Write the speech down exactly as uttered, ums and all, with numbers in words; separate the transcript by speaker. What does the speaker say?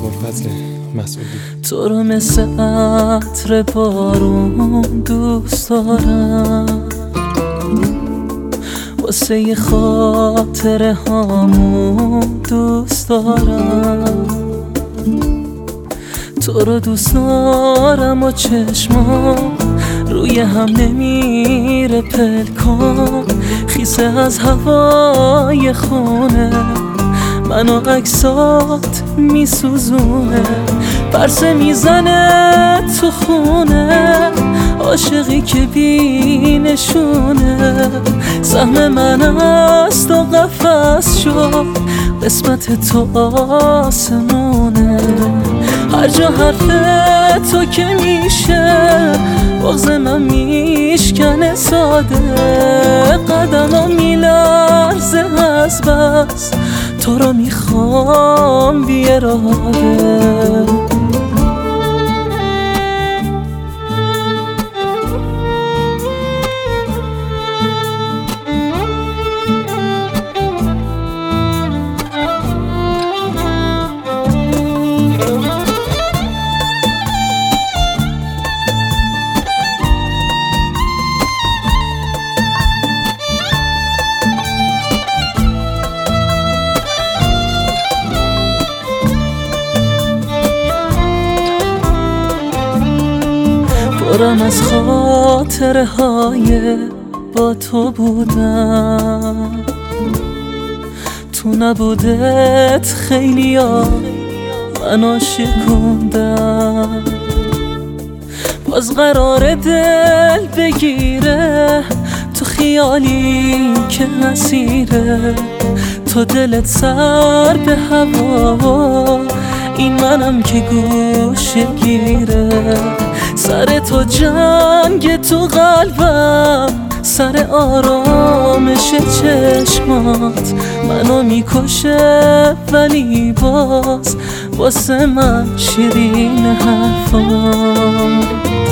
Speaker 1: ابوالفضل مسعودی.
Speaker 2: تو رو مثل عطر بارون دوست دارم، واسه خاطره هامون دوست دارم. تو رو دوست دارم و چشمام روی هم نمیره پلکان، خیسه از هوای خونه منو عکسات میسوزونه، پرسه میزنه تو خونه، عاشقی که بی نشونه. سهم من است و قفس شد، قسمت تو آسمونه. هر جا حرف تو که میشه بغض من میشکنه ساده، قدمم میلرزه از بس تو رو میخوام بی اراده. پرم از خاطره های با تو بودم، تو نبودت خیلی ها منو شکوندم. باز قرار دل بگیره تو خیالی که مسیره، تو دلت سر به هوا، این منم که گوشه گیره. سر تو جنگ تو قلبم، سر آرامش چشمات منو میکشه، ولی باز واسه من شیرین حرفات.